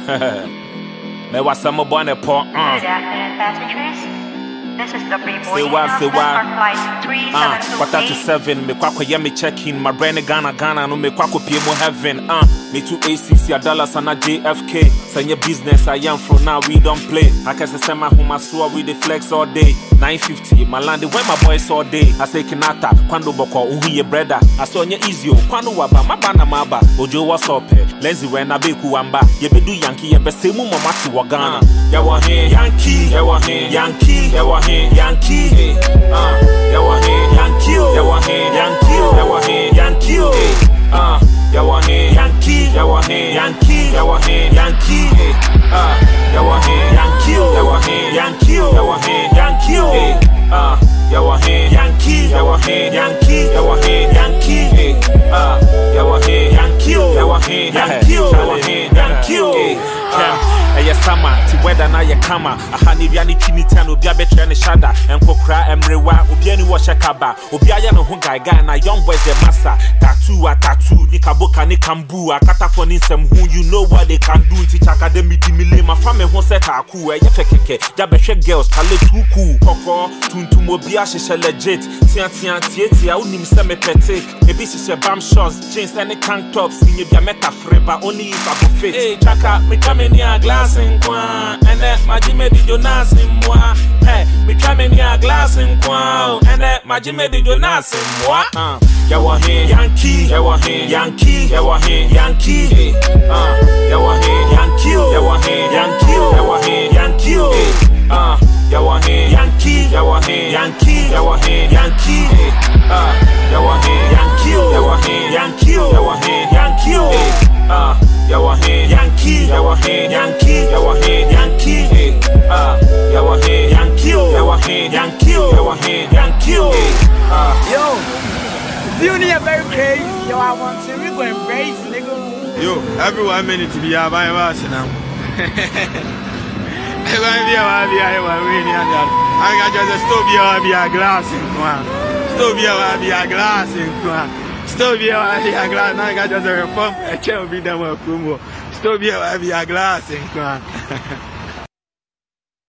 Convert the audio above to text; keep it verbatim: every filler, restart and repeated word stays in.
Me was some born a port. This is the pre-boarding Say what, say what? for flight three seven two eight. Quarter to seven, me kwako yeah me check in. My brain Ghana Ghana no me kwako P M O heaven. Uh, me to A C C a dollars and a J F K. Sanya business I am from now we don't play. I can say my home so we the flex all day. nine fifty, my land when my boys all day. I say kinata, kwando boko uhi ye brother. I saw nye easy o, kwando waba, mabana maba. Ojo was up eh, lenzi when I be kuamba. Ye be do Yankee, ye be se mu mamati wagana. Ya wa he Yankee, ya wa he Yankee, ya wa he Yankee, ah, ya wa he Yankee, ya wa he Yankee, ya wa he Yankee, ah, ya wa he Yankee, ya wa he Yankee, ya wa he Yankee, ah, ya wa he Yankee, ya wa he Yankee, ya wa he Yankee, ah, ya wa he Yankee, ya wa he Yankee, ya wa he Yankee, ah, ya wa he Yankee, ya wa he Yankee, ya wa he Yankee. Eye sama ti weather na ye kama ahani bia ni twini tan obi abetre ne shada enkokra emrewa obi ani wo shekaba obi aya no ho guy guy na young boys the massa tattoo a tattoo ni kaboka ni kambu akata for ni nsem who you know what they can do teach academy di mile ma fame ho set aku eye fekeke ja behwe girls kale tuku koko tuntum obi a hyehyɛ legit tia tia tie tia unim se me petik ebi hyehyɛ bam shorts jeans and tank tops ni bia meta freba only if I go fit hey chaka me come in a glass in kwa and that my Jimmy did you nas in moi hey me come in a glass in kwa and that my Jimmy did you nas in moi uh ya wa he Yankee ya wa he Yankee ya wa he Yankee uh ya wa he Yankee ya wa he Yankee ya wa he Yankee uh ya wa he Yankee ya wa he Yankee ya wa he Yankee uh ya wa he Yankee ya wa he Yankee ya wa he Yankee uh ya wa he Yankee ya wa he Yankee ya wa he Yankee ah ya wa he Yankee ya wa he Yankee ya wa he Yankee ah yo you need a very crazy yo I want to we go embrace nigga yo everyone minute to be about us now everyone be about be I win and I got just stop be a glass in one stop be a glass in one Stop here, I be a glass. Now I got just a reform. I can't be done with promo. Stop here, I be a glass.